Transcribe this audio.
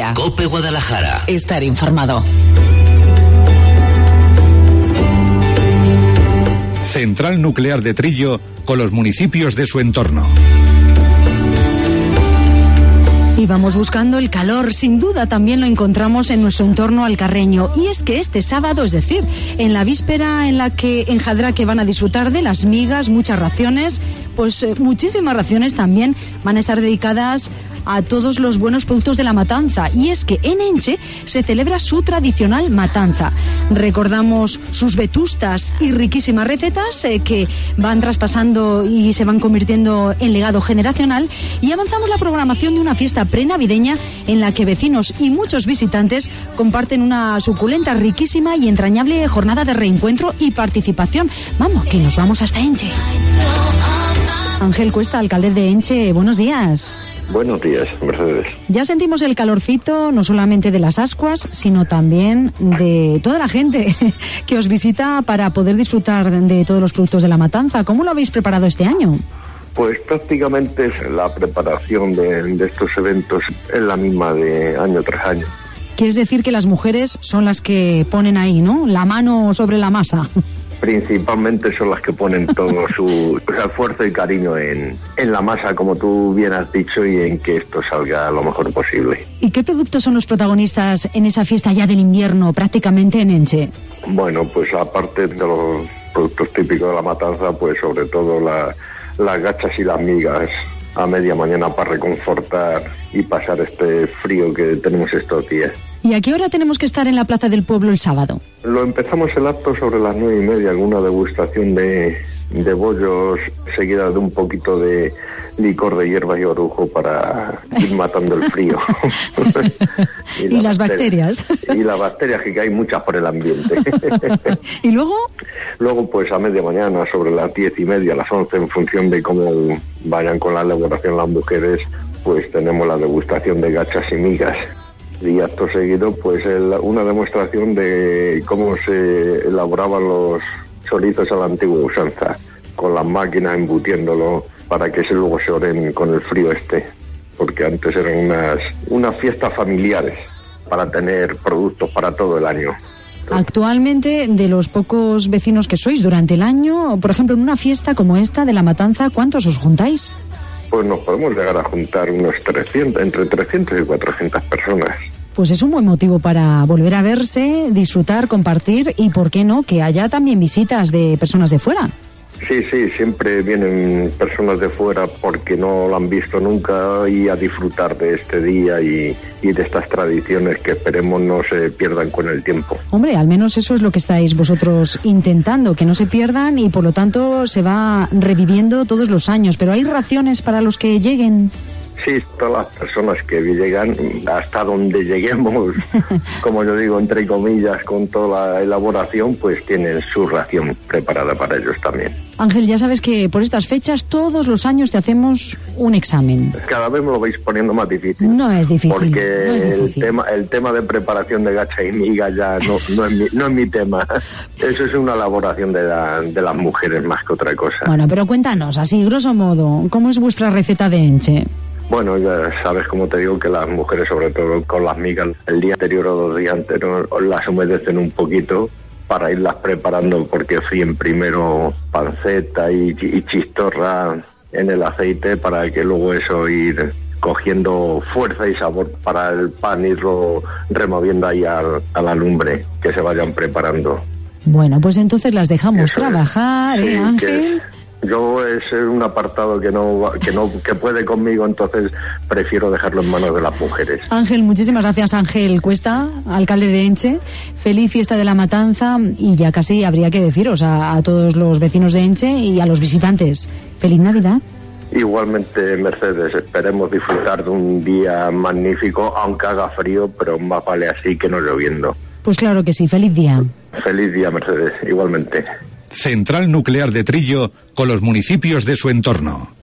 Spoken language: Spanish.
día. COPE Guadalajara. Estar informado. Central Nuclear de Trillo con los municipios de su entorno. Y vamos buscando el calor, sin duda también lo encontramos en nuestro entorno alcarreño. Y es que este sábado, es decir, en la víspera en la que en Jadraque van a disfrutar de las migas, muchas raciones, pues muchísimas raciones también van a estar dedicadas a todos los buenos productos de la matanza. Y es que en Enche se celebra su tradicional matanza. Recordamos sus vetustas y riquísimas recetas que van traspasando y se van convirtiendo en legado generacional, y avanzamos la programación de una fiesta prenavideña en la que vecinos y muchos visitantes comparten una suculenta, riquísima y entrañable jornada de reencuentro y participación. Vamos, que nos vamos hasta Enche. Ángel Cuesta, alcalde de Enche, buenos días. Buenos días, Mercedes. Ya sentimos el calorcito, no solamente de las ascuas, sino también de toda la gente que os visita para poder disfrutar de todos los productos de la matanza. ¿Cómo lo habéis preparado este año? Pues prácticamente la preparación de estos eventos es la misma de año tras año. Quieres decir que las mujeres son las que ponen ahí, ¿no?, la mano sobre la masa. Principalmente son las que ponen todo su esfuerzo y cariño en la masa, como tú bien has dicho, y en que esto salga lo mejor posible. ¿Y qué productos son los protagonistas en esa fiesta ya del invierno, prácticamente en Enche? Bueno, pues aparte de los productos típicos de la matanza, pues sobre todo las gachas y las migas a media mañana para reconfortar y pasar este frío que tenemos estos días. ¿Y a qué hora tenemos que estar en la Plaza del Pueblo el sábado? Lo empezamos el acto sobre las 9:30, alguna degustación de bollos, seguida de un poquito de licor de hierba y orujo para ir matando el frío. y las bacterias. Y las bacterias, que hay muchas por el ambiente. ¿Y luego? Luego, pues a media mañana, sobre las 10:30, las 11, en función de cómo vayan con la elaboración las mujeres, pues tenemos la degustación de gachas y migas. Y acto seguido, pues una demostración de cómo se elaboraban los chorizos a la antigua usanza, con las máquinas embutiéndolo para que luego se oren con el frío porque antes eran unas fiestas familiares para tener productos para todo el año. Actualmente, de los pocos vecinos que sois durante el año, por ejemplo, en una fiesta como esta de la matanza, ¿cuántos os juntáis? Pues nos podemos llegar a juntar entre 300 y 400 personas. Pues es un buen motivo para volver a verse, disfrutar, compartir y, ¿por qué no?, que haya también visitas de personas de fuera. Sí, siempre vienen personas de fuera porque no lo han visto nunca y a disfrutar de este día y de estas tradiciones que esperemos no se pierdan con el tiempo. Hombre, al menos eso es lo que estáis vosotros intentando, que no se pierdan y por lo tanto se va reviviendo todos los años. Pero ¿hay raciones para los que lleguen? Sí, todas las personas que llegan, hasta donde lleguemos, como yo digo, entre comillas, con toda la elaboración, pues tienen su ración preparada para ellos también. Ángel, ya sabes que por estas fechas todos los años te hacemos un examen. Cada vez me lo vais poniendo más difícil. No es difícil. Porque no es difícil. El tema de preparación de gacha y miga ya no es mi tema. Eso es una elaboración de las mujeres más que otra cosa. Bueno, pero cuéntanos, así, grosso modo, ¿cómo es vuestra receta de Enche? Bueno, ya sabes, como te digo, que las mujeres, sobre todo con las migas, el día anterior o 2 días anterior las humedecen un poquito para irlas preparando, porque fríen primero panceta y chistorra en el aceite para que luego eso ir cogiendo fuerza y sabor para el pan, irlo removiendo ahí a la lumbre, que se vayan preparando. Bueno, pues entonces las dejamos trabajar, sí, Ángel. Yo es un apartado que puede conmigo, entonces prefiero dejarlo en manos de las mujeres. Ángel, muchísimas gracias. Ángel Cuesta, alcalde de Enche. Feliz fiesta de la matanza y ya casi habría que deciros a todos los vecinos de Enche y a los visitantes. ¡Feliz Navidad! Igualmente, Mercedes, esperemos disfrutar de un día magnífico, aunque haga frío, pero más vale así que no lloviendo. Pues claro que sí, feliz día. Feliz día, Mercedes, igualmente. Central Nuclear de Trillo con los municipios de su entorno.